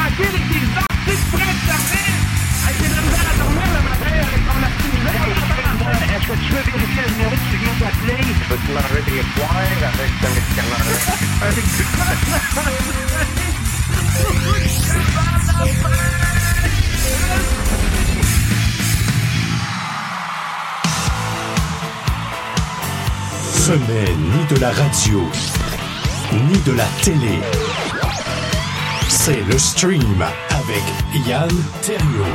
tranquille avec tes artistes prêts de dormir. Avec tes misères à dormir le matin avec ton activité. Est-ce que tu veux vérifier le numéro que tu viens d'appeler? Peux-tu manger des poires avec ce médicament-là? Ce n'est ni de la radio, ni de la télé. C'est le stream avec Yann Terriot.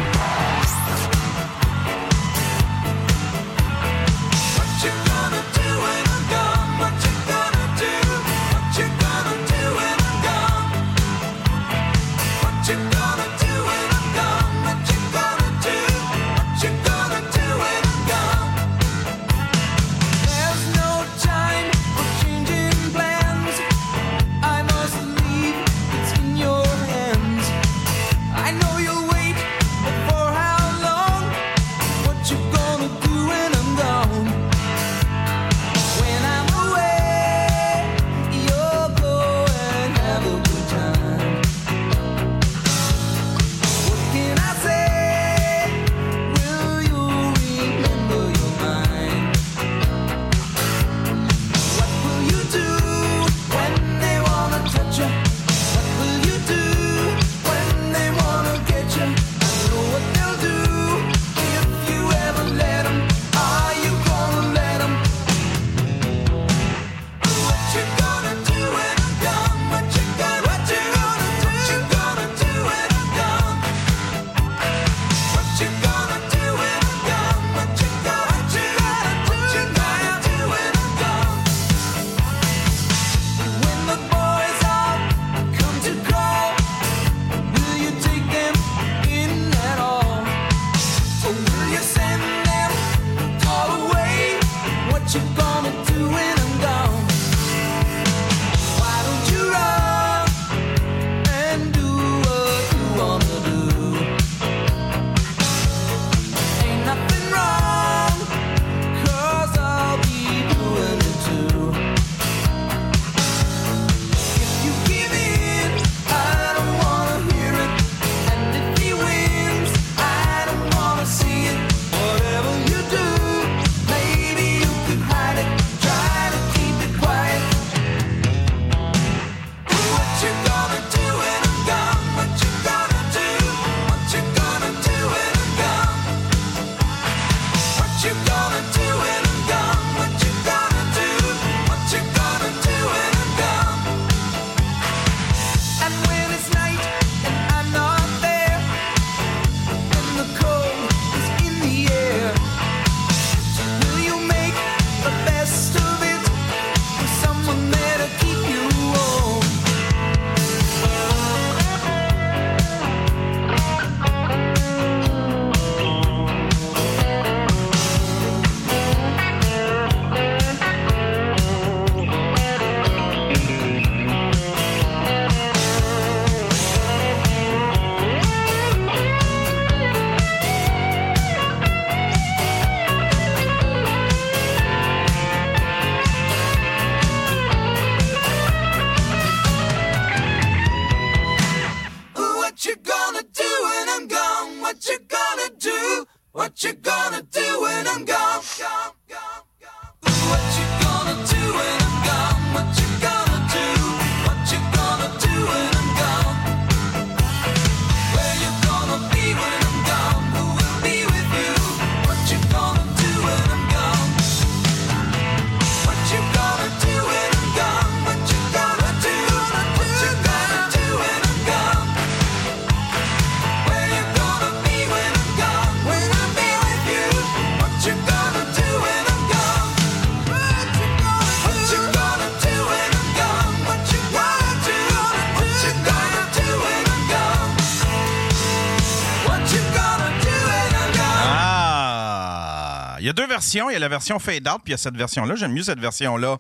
Il y a deux versions. Il y a la version fade out, puis il y a cette version-là. J'aime mieux cette version-là.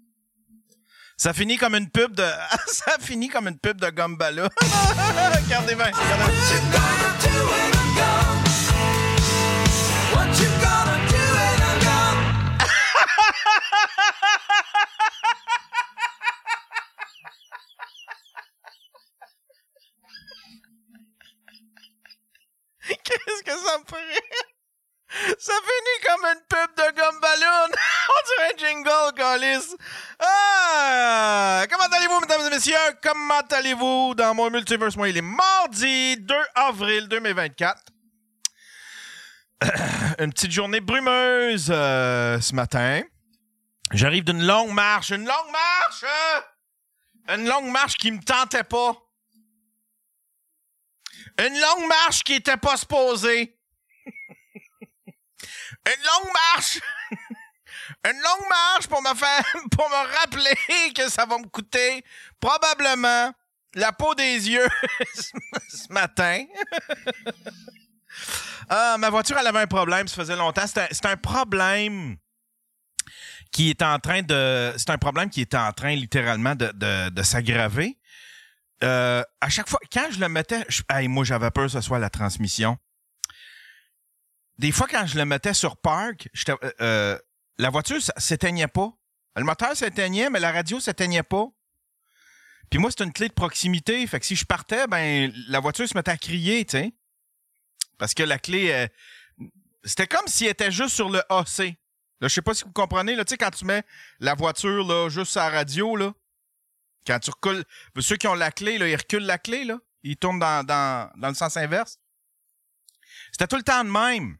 Ça finit comme une pub de... Ça finit comme une pub de Gumballa. Regardez bien. Qu'est-ce que ça me ferait? Ça finit comme une pub de gomme ballon. On dirait un jingle, câlisse. Ah! Comment allez-vous, mesdames et messieurs? Comment allez-vous dans mon multiverse? Moi, il est mardi 2 avril 2024. Une petite journée brumeuse ce matin. J'arrive d'une longue marche. Une longue marche! Une longue marche qui me tentait pas. Une longue marche qui était pas supposée. Une longue marche! Une longue marche pour me rappeler que ça va me coûter probablement la peau des yeux ce matin. Ma voiture, elle avait un problème, ça faisait longtemps. C'est un problème qui est en train de... C'est un problème qui est en train, littéralement, de s'aggraver. À chaque fois, quand je le mettais... moi, j'avais peur que ce soit la transmission. Des fois, quand je le mettais sur park, la voiture s'éteignait pas. Le moteur s'éteignait, mais la radio s'éteignait pas. Puis moi, c'est une clé de proximité. Fait que si je partais, ben la voiture se mettait à crier, tu sais. Parce que la clé... c'était comme si elle était juste sur le AC. Là, je sais pas si vous comprenez, là, tu sais, quand tu mets la voiture là, juste sur la radio, là, quand tu recules... Ceux qui ont la clé, là, ils reculent la clé, là. Ils tournent dans le sens inverse. C'était tout le temps de même.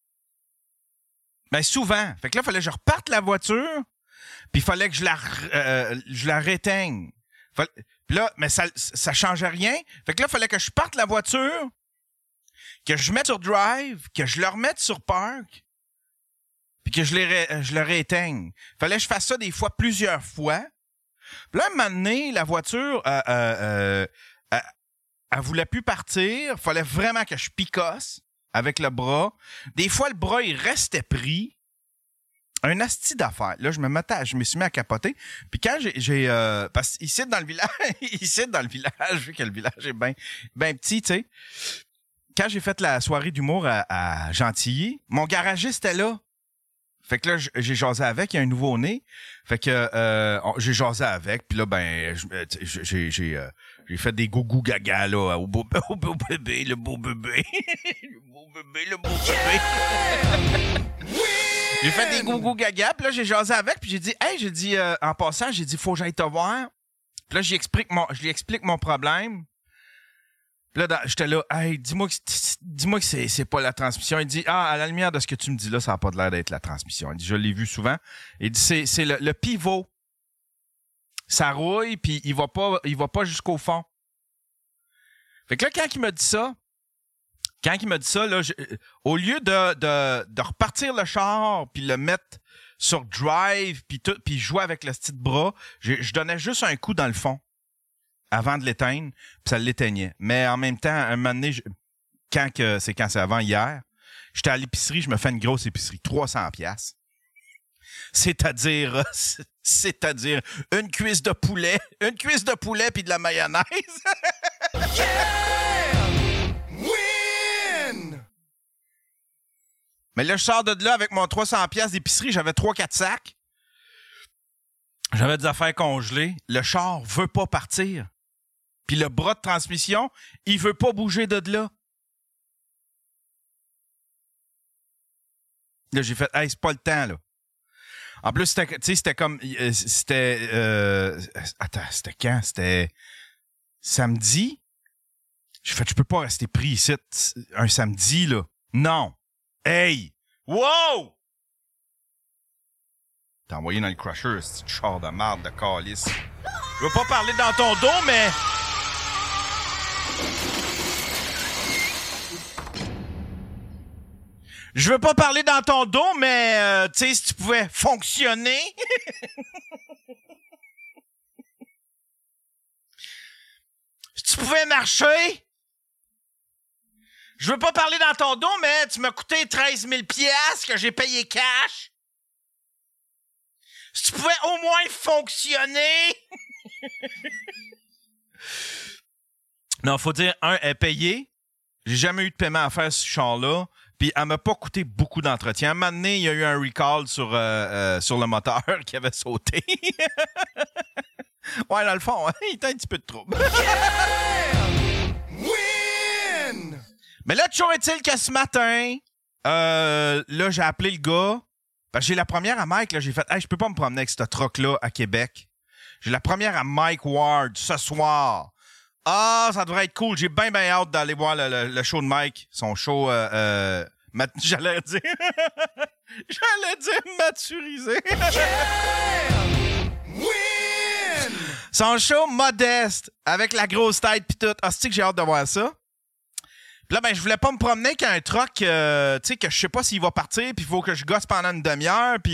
Ben souvent. Fait que là, il fallait que je reparte la voiture, puis il fallait que je la réteigne. Puis là, mais ça changeait rien. Fait que là, il fallait que je parte la voiture, que je mette sur drive, que je le remette sur park, puis que je le rééteigne. Fallait que je fasse ça des fois, plusieurs fois. Puis là, un moment donné, la voiture, elle voulait plus partir. Fallait vraiment que je picosse avec le bras. Des fois, le bras, il restait pris. Un asti d'affaires. Là, je me suis mis à capoter. Puis quand j'ai parce que ici dans le village, vu que le village est bien petit, tu sais. Quand j'ai fait la soirée d'humour à Gentilly, mon garagiste était là. Fait que là, j'ai jasé avec, il y a un nouveau-né. Fait que j'ai jasé avec, puis là, ben, j'ai fait des gougou gaga, là, au beau bébé, le beau bébé. le beau bébé. J'ai fait des gougou gaga, puis là, j'ai jasé avec, puis j'ai dit, en passant, faut que j'aille te voir. Puis là, je lui explique mon problème. Puis là, j'étais là, hey, dis-moi que c'est pas la transmission. Il dit, à la lumière de ce que tu me dis là, ça n'a pas l'air d'être la transmission. Il dit, je l'ai vu souvent. Il dit, c'est le pivot. Ça rouille, puis il va pas jusqu'au fond. Fait que là, quand il m'a dit ça, là, au lieu de repartir le char, puis le mettre sur drive, puis jouer avec le petit bras, je donnais juste un coup dans le fond. Avant de l'éteindre, puis ça l'éteignait. Mais en même temps, un moment donné, quand c'est avant hier, j'étais à l'épicerie, je me fais une grosse épicerie, 300$. C'est-à-dire une cuisse de poulet puis de la mayonnaise. Yeah! Win! Mais là, je sors de là avec mon 300$ d'épicerie, j'avais 3-4 sacs. J'avais des affaires congelées. Le char veut pas partir. Puis le bras de transmission, il veut pas bouger de là. Là, j'ai fait, hey, c'est pas le temps, là. En plus, c'était comme, c'était quand? C'était samedi. J'ai fait, je peux pas rester pris ici un samedi, là. Non. Hey! Wow! T'as envoyé dans le crusher, ce petit char de marde de calice. Je veux pas parler dans ton dos, mais... Je veux pas parler dans ton dos, mais tu sais, si tu pouvais fonctionner. Si tu pouvais marcher. Je veux pas parler dans ton dos, mais tu m'as coûté 13 000 $ que j'ai payé cash. Si tu pouvais au moins fonctionner. Non, faut dire, elle est payée. J'ai jamais eu de paiement à faire sur ce char-là. Puis elle m'a pas coûté beaucoup d'entretien. À un moment donné, il y a eu un recall sur le moteur qui avait sauté. Ouais, dans le fond, il était un petit peu de trouble. Yeah! Win! Mais là, toujours est-il que ce matin, là, j'ai appelé le gars. Parce que j'ai la première à Mike, là, j'ai fait « Hey, je peux pas me promener avec ce truck-là à Québec. » J'ai la première à Mike Ward ce soir. Ah, ça devrait être cool. J'ai bien hâte d'aller voir le show de Mike. Son show, j'allais dire maturisé. Win! Son show modeste, avec la grosse tête pis tout. Ah, c'est que j'ai hâte de voir ça. Puis là, ben, je voulais pas me promener avec un truck, tu sais, que je sais pas s'il va partir, puis il faut que je gosse pendant une demi-heure, puis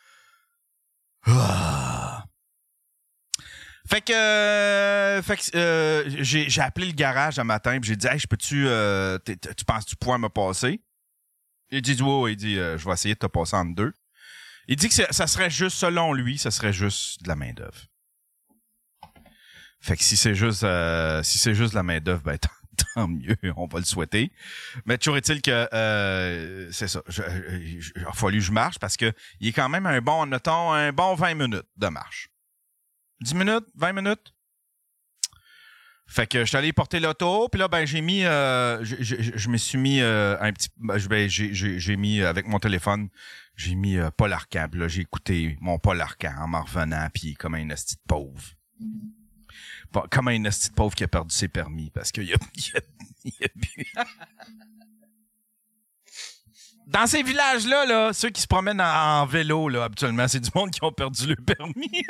Fait que j'ai appelé le garage un matin, puis j'ai dit « Hey, je peux-tu... tu penses-tu pouvoir me passer? » Il dit « Ouais, il dit je vais essayer de te passer en deux. » Il dit que ça serait juste, selon lui, ça serait juste de la main-d'œuvre. Fait que si c'est juste de la main-d'œuvre, ben tant mieux, on va le souhaiter. Mais toujours est-il que c'est ça. Il a fallu que je marche parce que il est quand même un bon 20 minutes de marche. 10 minutes, 20 minutes. Fait que je suis allé porter l'auto, puis là ben j'ai mis je me suis mis un petit j'ai mis avec mon téléphone, j'ai mis Paul Arcand, puis là j'ai écouté mon Paul Arcand en m'en revenant, puis comme un esti de pauvre. Comme un esti de pauvre qui a perdu ses permis parce qu'il a bu. Dans ces villages-là, là, ceux qui se promènent en vélo, là, habituellement, c'est du monde qui ont perdu le permis.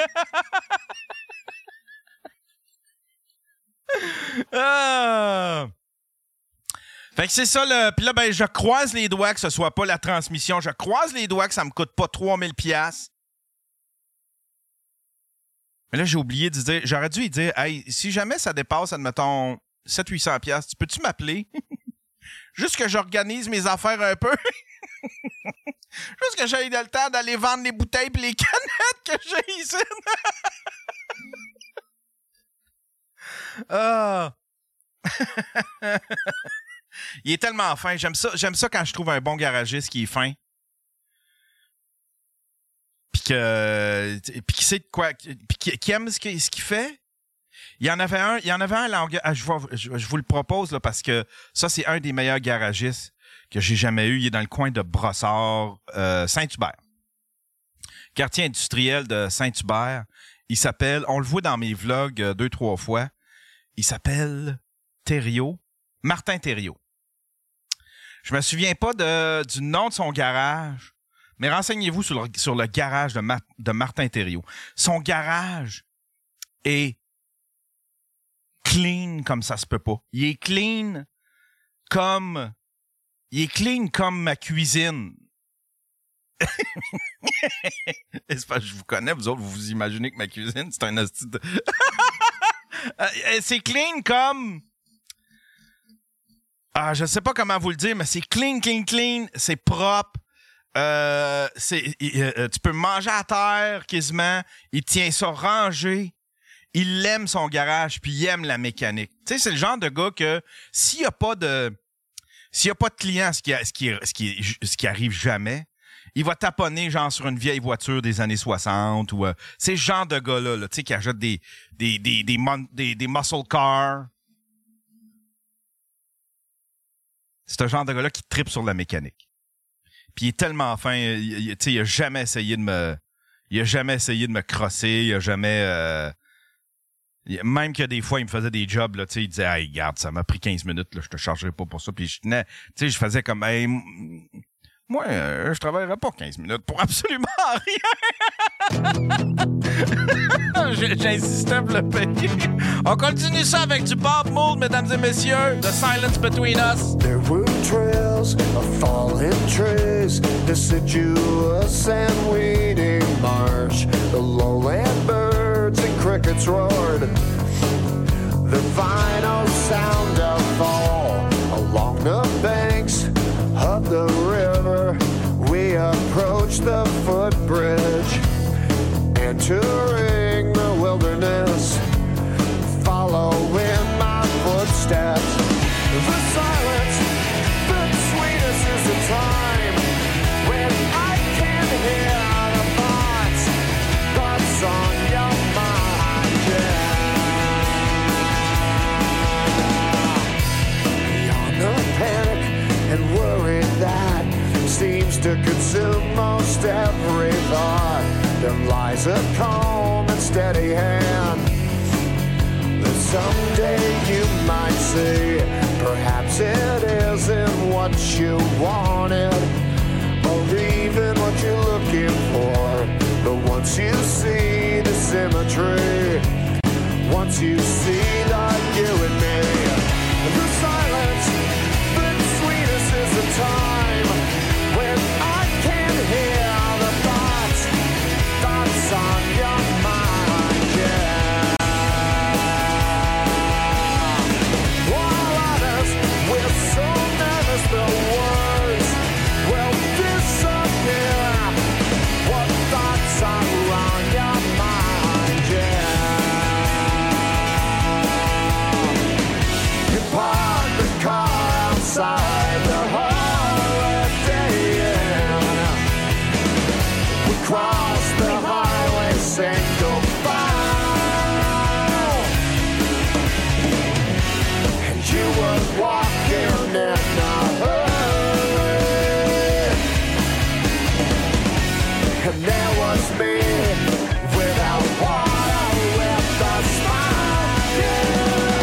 Fait que c'est ça, là. Puis là, ben, je croise les doigts que ce soit pas la transmission. Je croise les doigts que ça me coûte pas 3000$. Mais là, j'ai oublié de dire... J'aurais dû lui dire, hey, si jamais ça dépasse, admettons, 700-800$, tu peux-tu m'appeler? Juste que j'organise mes affaires un peu. Juste que j'aille le temps d'aller vendre les bouteilles et les canettes que j'ai ici. Il est tellement fin. J'aime ça quand je trouve un bon garagiste qui est fin. Puis qui sait de quoi, puis qui aime ce qu'il fait. Il y en avait un je vous le propose là parce que ça c'est un des meilleurs garagistes que j'ai jamais eu. Il est dans le coin de Brossard, Saint-Hubert. Quartier industriel de Saint-Hubert. Il s'appelle, on le voit dans mes vlogs 2-3 fois. Il s'appelle Thériault, Martin Thériault. Je me souviens pas du nom de son garage. Mais renseignez-vous sur le garage de Martin Thériault. Son garage est clean comme ça se peut pas. Il est clean comme ma cuisine. C'est pas que je vous connais, vous autres, vous vous imaginez que ma cuisine, c'est un hostie de... c'est clean comme... je sais pas comment vous le dire, mais c'est clean, c'est propre. Tu peux manger à terre quasiment. Il tient ça rangé. Il aime son garage puis il aime la mécanique. Tu sais, c'est le genre de gars que s'il y a pas de clients, ce qui arrive jamais, il va taponner genre sur une vieille voiture des années 60 ou c'est ce genre de gars là, tu sais, qui achète des muscle cars. C'est un genre de gars là qui trippe sur la mécanique. Puis il est tellement fin, il a jamais essayé de me crosser, il a jamais même que des fois il me faisait des jobs là, tu sais, il disait hey, regarde, ça m'a pris 15 minutes là, je te chargerai pas pour ça. Puis je tenais, tu sais, je faisais comme hey, moi je travaillerais pas 15 minutes pour absolument rien. J'insistais pour le payer. On continue ça avec du Bob Mould, mesdames et messieurs. The Silence Between Us. There were trails of fallen trees, deciduous and weedy marsh. The lowland birds and crickets roared. The final sound of fall along the banks of the river. We approached the footbridge, entering the wilderness, following my footsteps. The silence between us is the time when I can hear the thoughts on your mind, yeah. seems to consume most every thought. There lies a calm and steady hand that someday you might see. Perhaps it isn't what you wanted, or even what you're looking for. But once you see the symmetry, once you see that you and me, the silence, the sweetest is the time when I can hear the thoughts on your mind, yeah. While others, we're so nervous the words will disappear. What thoughts are on your mind, yeah. You park the car outside the Holiday Inn. We cross the highway, saying goodbye. And you were walking in a hurry, and there was me without water, with a smile, yeah.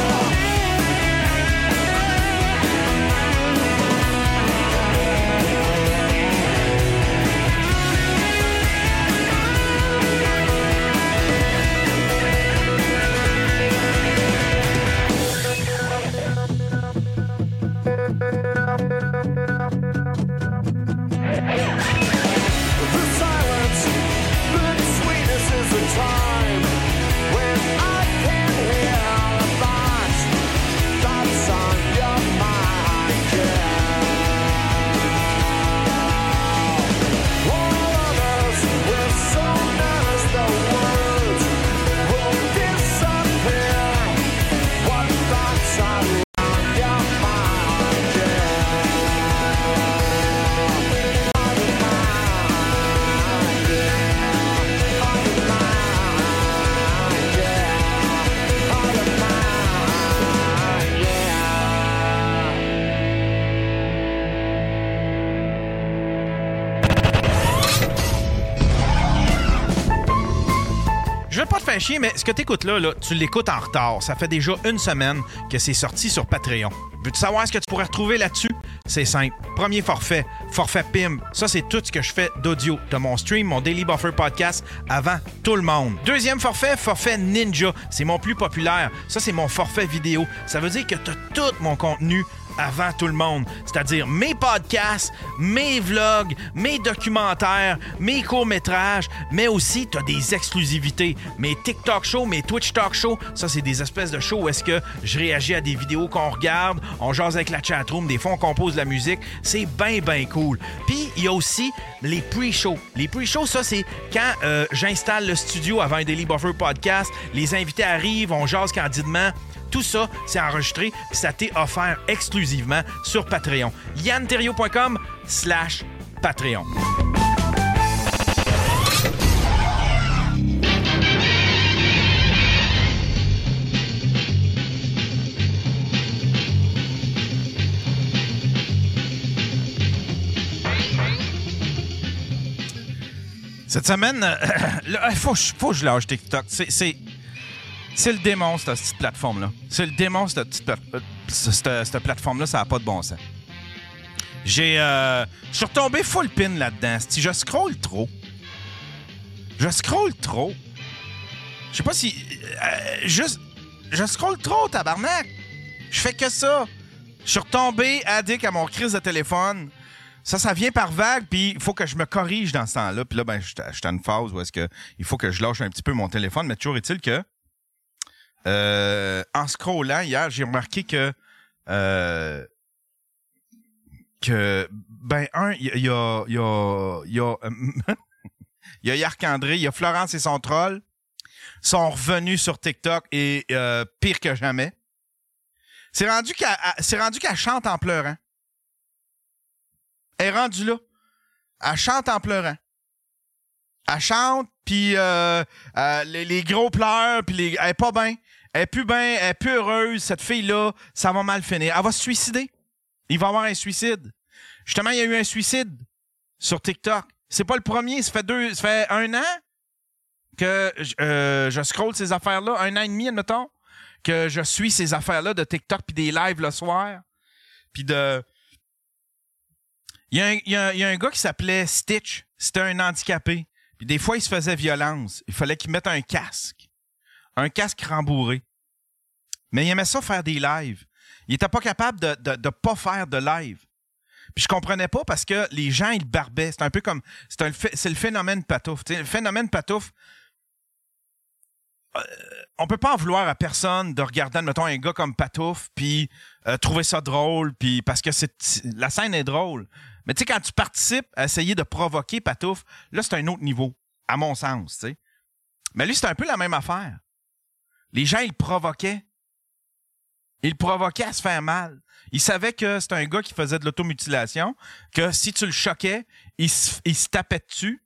The silence, the sweetness is the time when I can hear the thoughts on your mind, yeah. All others, we're so nervous the words will disappear. What thoughts are on your mind, yeah. Je veux pas te faire chier, mais ce que t'écoutes là, tu l'écoutes en retard. Ça fait déjà une semaine que c'est sorti sur Patreon. Veux-tu savoir ce que tu pourrais retrouver là-dessus? C'est simple. Premier forfait, forfait PIM. Ça, c'est tout ce que je fais d'audio. T'as mon stream, mon Daily Buffer podcast avant tout le monde. Deuxième forfait, forfait Ninja. C'est mon plus populaire. Ça, c'est mon forfait vidéo. Ça veut dire que t'as tout mon contenu avant tout le monde. C'est-à-dire mes podcasts, mes vlogs, mes documentaires, mes courts-métrages, mais aussi t'as des exclusivités. Mes TikTok shows, mes Twitch talk shows, ça c'est des espèces de shows où est-ce que je réagis à des vidéos qu'on regarde, on jase avec la chatroom, des fois on compose de la musique. C'est bien cool. Puis il y a aussi les pre-shows. Les pre-shows, ça c'est quand j'installe le studio avant un Daily Buffer podcast, les invités arrivent, on jase candidement. Tout ça, c'est enregistré, puis ça t'est offert exclusivement sur Patreon. yanterrio.com/Patreon. Cette semaine, il faut que je lâche TikTok. C'est le démon, cette petite plateforme-là. C'est le démon, cette plateforme-là, ça n'a pas de bon sens. Je suis retombé full pin là-dedans. Je scrolle trop. Je sais pas si... je scrolle trop, tabarnak. Je fais que ça. Je suis retombé addict à mon crise de téléphone. Ça vient par vague, puis il faut que je me corrige dans ce temps-là. Puis là, ben, je suis à une phase où est-ce que il faut que je lâche un petit peu mon téléphone. Mais toujours est-il que en scrollant hier, j'ai remarqué que il y a Yarc-André, il y a Florence et son troll sont revenus sur TikTok et pire que jamais. C'est rendu qu'elle chante en pleurant. Elle est rendue là. Elle chante en pleurant. Elle chante, puis les gros pleurs, puis elle est pas bien. Elle est plus bien, elle est plus heureuse. Cette fille-là, ça va mal finir. Elle va se suicider. Il va y avoir un suicide. Justement, il y a eu un suicide sur TikTok. C'est pas le premier. Ça fait 1 an que je scrolle ces affaires-là. 1 an et demi, admettons, que je suis ces affaires-là de TikTok puis des lives le soir. Puis de... Il y a un gars qui s'appelait Stitch. C'était un handicapé. Puis des fois, il se faisait violence. Il fallait qu'il mette un casque. Un casque rembourré. Mais il aimait ça faire des lives. Il était pas capable de pas faire de live. Puis je comprenais pas parce que les gens, ils le barbaient. C'est un peu comme... C'est le phénomène Patouf. T'sais, le phénomène Patouf, on peut pas en vouloir à personne de regarder, admettons, un gars comme Patouf puis trouver ça drôle, puis parce que la scène est drôle. Mais tu sais, quand tu participes à essayer de provoquer Patouf, là, c'est un autre niveau, à mon sens, tu sais. Mais lui, c'est un peu la même affaire. Les gens, ils le provoquaient. Ils le provoquaient à se faire mal. Ils savaient que c'était un gars qui faisait de l'automutilation, que si tu le choquais, il se tapait dessus.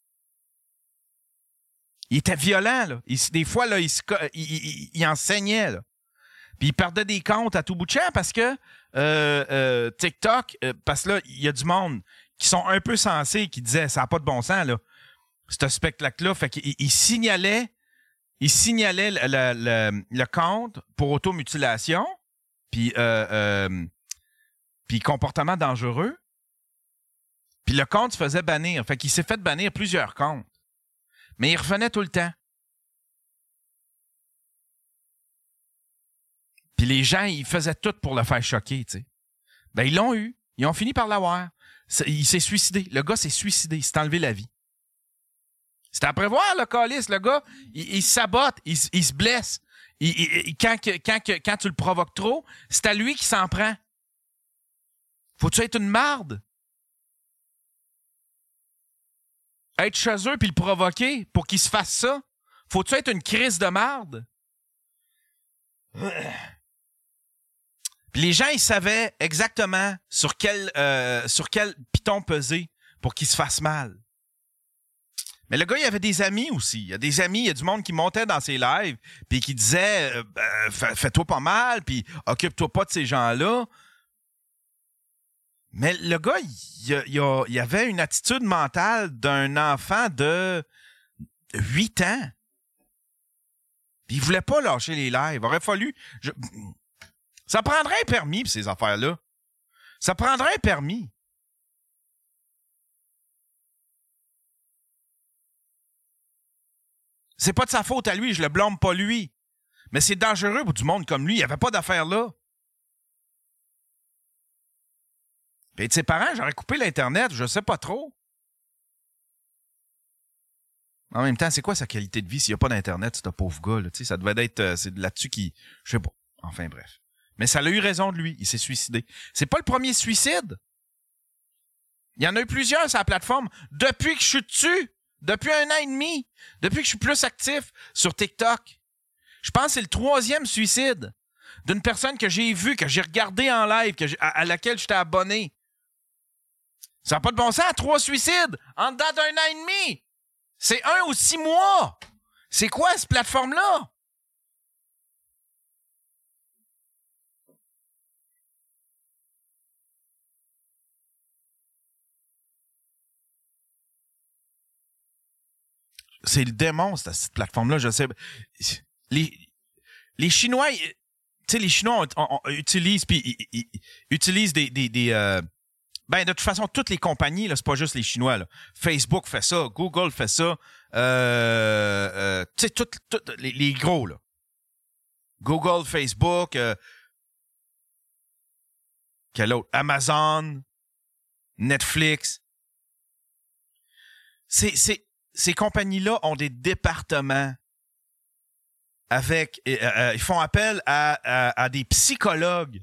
Il était violent, là. Des fois, là, il enseignait, là. Puis il perdait des comptes à tout bout de champ parce que TikTok, parce que là, il y a du monde qui sont un peu sensés, qui disaient ça n'a pas de bon sens, là, ce spectacle-là. Fait qu'il signalait le compte pour automutilation, puis comportement dangereux. Puis le compte se faisait bannir. Fait qu'il s'est fait bannir plusieurs comptes. Mais il revenait tout le temps. Puis les gens, ils faisaient tout pour le faire choquer, tu sais. Ben, ils l'ont eu. Ils ont fini par l'avoir. Il s'est suicidé. Le gars s'est suicidé. Il s'est enlevé la vie. C'était à prévoir, le calice. Le gars, il sabote. Il se blesse. Quand tu le provoques trop, c'est à lui qui s'en prend. Faut-tu être une marde? Être chez eux puis le provoquer pour qu'il se fasse ça? Faut-tu être une crise de marde? Puis les gens, ils savaient exactement sur quel piton peser pour qu'il se fasse mal. Mais le gars, il avait des amis aussi. Il y a des amis, il y a du monde qui montait dans ses lives puis qui disait fais-toi pas mal, puis occupe-toi pas de ces gens-là. Mais le gars, il avait une attitude mentale d'un enfant de 8 ans. Puis il voulait pas lâcher les lives. Aurait fallu... Ça prendrait un permis pour ces affaires-là. Ça prendrait un permis. C'est pas de sa faute à lui, je le blâme pas lui. Mais c'est dangereux pour du monde comme lui. Il n'y avait pas d'affaires là. Puis de ses parents, j'aurais coupé l'Internet, je sais pas trop. En même temps, c'est quoi sa qualité de vie s'il n'y a pas d'Internet, c'est un pauvre gars, là, tu sais, ça devait être... c'est là-dessus qui... Je sais pas. Enfin, bref. Mais ça a eu raison de lui. Il s'est suicidé. C'est pas le premier suicide. Il y en a eu plusieurs sur la plateforme. Depuis que je suis dessus, depuis 1 an et demi, depuis que je suis plus actif sur TikTok, je pense que c'est le 3e suicide d'une personne que j'ai vue, que j'ai regardé en live, à laquelle j'étais abonné. Ça n'a pas de bon sens. 3 suicides en dedans d'1 an et demi. C'est 1 ou 6 mois. C'est quoi cette plateforme-là? C'est le démon, cette plateforme-là, je sais. Les Chinois, tu sais, les Chinois utilisent, puis ils utilisent des ben, de toute façon, toutes les compagnies, là, c'est pas juste les Chinois, là. Facebook fait ça, Google fait ça, tu sais, tous les gros, là. Google, Facebook, quel autre? Amazon, Netflix. Ces compagnies-là ont des départements avec... ils font appel à des psychologues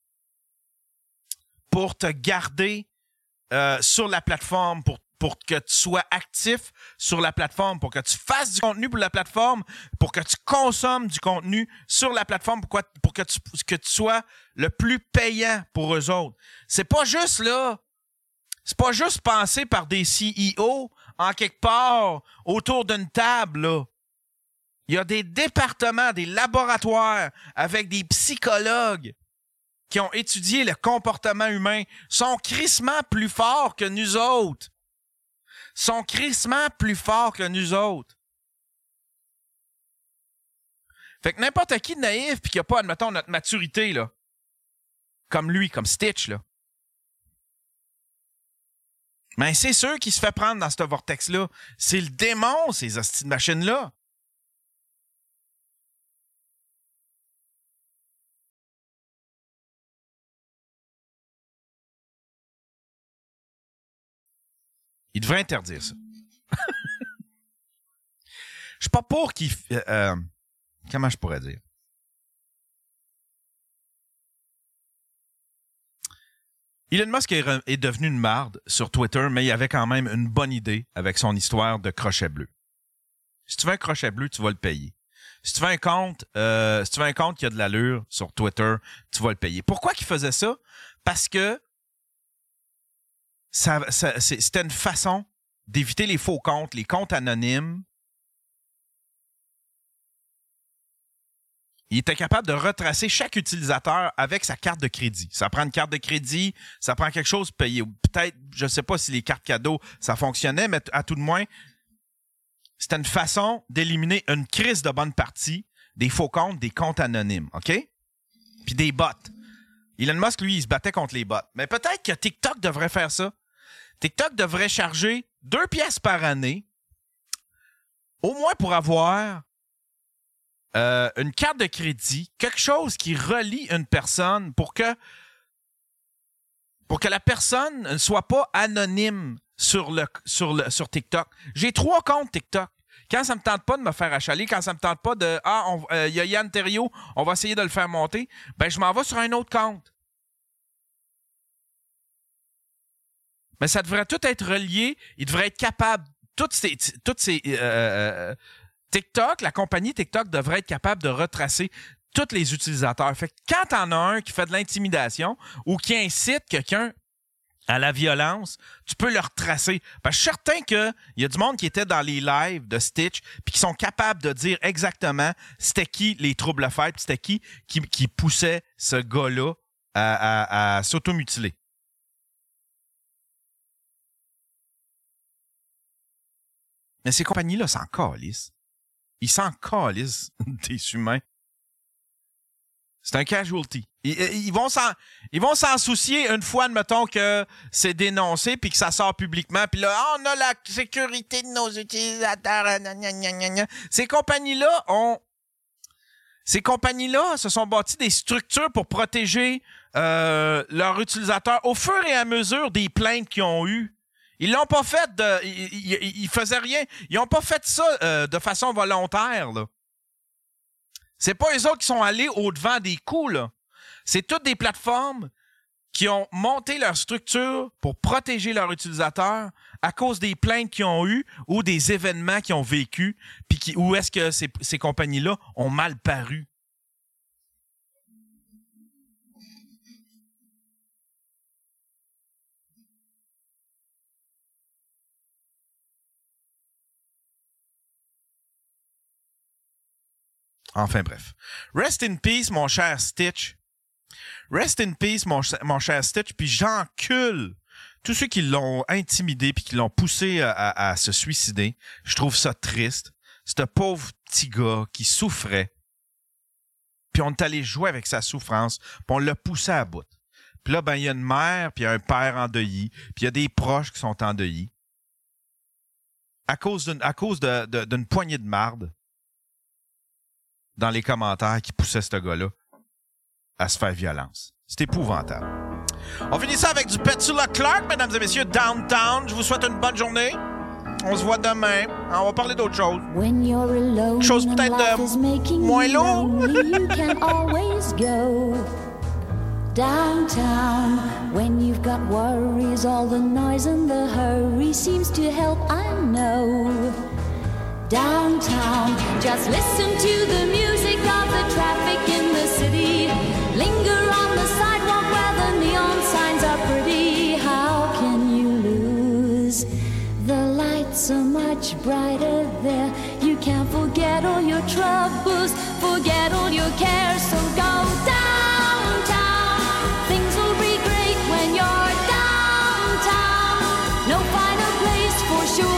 pour te garder sur la plateforme, pour que tu sois actif sur la plateforme, pour que tu fasses du contenu pour la plateforme, pour que tu consommes du contenu sur la plateforme, pour que tu sois le plus payant pour eux autres. C'est pas juste là... C'est pas juste pensé par des CEO en quelque part autour d'une table, là. Il y a des départements, des laboratoires avec des psychologues qui ont étudié le comportement humain, sont crissement plus forts que nous autres. sont crissement plus forts que nous autres. Fait que n'importe qui de naïf puis qui n'a pas, admettons, notre maturité, là, comme lui, comme Stitch, là, mais c'est sûr qu'il se fait prendre dans ce vortex-là. C'est le démon, ces hosties de machines-là. Il devrait interdire ça. Je suis pas pour qu'il... comment je pourrais dire? Elon Musk est devenu une marde sur Twitter, mais il avait quand même une bonne idée avec son histoire de crochet bleu. Si tu veux un crochet bleu, tu vas le payer. Si tu veux un compte qui a de l'allure sur Twitter, tu vas le payer. Pourquoi qu'il faisait ça? Parce que c'était une façon d'éviter les faux comptes, les comptes anonymes. Il était capable de retracer chaque utilisateur avec sa carte de crédit. Ça prend une carte de crédit, ça prend quelque chose payé. Peut-être, je ne sais pas si les cartes cadeaux, ça fonctionnait, mais à tout de moins, c'était une façon d'éliminer une crise de bonne partie des faux comptes, des comptes anonymes, OK? Puis des bots. Elon Musk, lui, il se battait contre les bots. Mais peut-être que TikTok devrait faire ça. TikTok devrait charger 2 piastres par année, au moins pour avoir une carte de crédit, quelque chose qui relie une personne pour que la personne ne soit pas anonyme sur TikTok. J'ai 3 comptes TikTok. Quand ça me tente pas de me faire achaler, quand ça me tente pas de y a Yann Terriot, on va essayer de le faire monter, ben je m'en vais sur un autre compte. Mais ça devrait tout être relié. Il devrait être capable, toutes ces TikTok, la compagnie TikTok devrait être capable de retracer tous les utilisateurs. Fait que quand t'en as un qui fait de l'intimidation ou qui incite quelqu'un à la violence, tu peux le retracer. Parce que je suis certain qu'il y a du monde qui était dans les lives de Stitch puis qui sont capables de dire exactement c'était qui les troubles fêtes, c'était qui poussait ce gars-là à s'automutiler. Mais ces compagnies-là s'en calissent. Ils s'en calissent des humains. C'est un casualty. Ils vont s'en soucier une fois, admettons, que c'est dénoncé puis que ça sort publiquement. Puis là, on a la sécurité de nos utilisateurs. Ces compagnies-là se sont bâties des structures pour protéger leurs utilisateurs au fur et à mesure des plaintes qu'ils ont eues. Ils l'ont pas fait ils faisaient rien. Ils ont pas fait ça de façon volontaire, là. C'est pas eux autres qui sont allés au-devant des coups, là. C'est toutes des plateformes qui ont monté leur structure pour protéger leurs utilisateurs à cause des plaintes qu'ils ont eues ou des événements qu'ils ont vécus, puis où est-ce que ces compagnies-là ont mal paru. Enfin bref. Rest in peace, mon cher Stitch. Rest in peace, mon cher Stitch. Puis j'encule tous ceux qui l'ont intimidé puis qui l'ont poussé à se suicider. Je trouve ça triste. Ce pauvre petit gars qui souffrait. Puis on est allé jouer avec sa souffrance. Puis on l'a poussé à bout. Puis là, ben il y a une mère puis il y a un père endeuillé. Puis il y a des proches qui sont endeuillés. À cause d'une poignée de marde dans les commentaires qui poussaient ce gars-là à se faire violence. C'est épouvantable. On finit ça avec du Petula Clark, mesdames et messieurs, Downtown. Je vous souhaite une bonne journée. On se voit demain. On va parler d'autre chose. Chose peut-être moins lourde. Downtown, when you've got worries, all the noise and the hurry seems to help, I know. Downtown, just listen to the music of the traffic in the city. Linger on the sidewalk where the neon signs are pretty. How can you lose? The lights are much brighter there. You can't forget all your troubles, forget all your cares, so go downtown. Things will be great when you're downtown. No finer place for sure.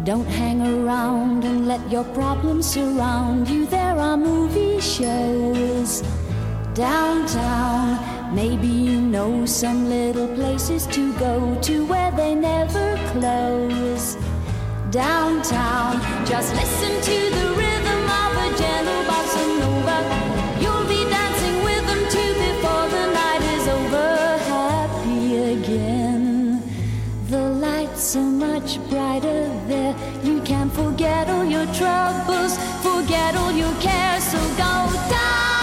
Don't hang around and let your problems surround you. There are movie shows downtown. Maybe you know some little places to go to where they never close. Downtown, just listen to the rhythm of a gentle bossa nova. You'll be dancing with them too before the night is over. Happy again. The lights are much brighter there. You can forget all your troubles, forget all your cares. So go down.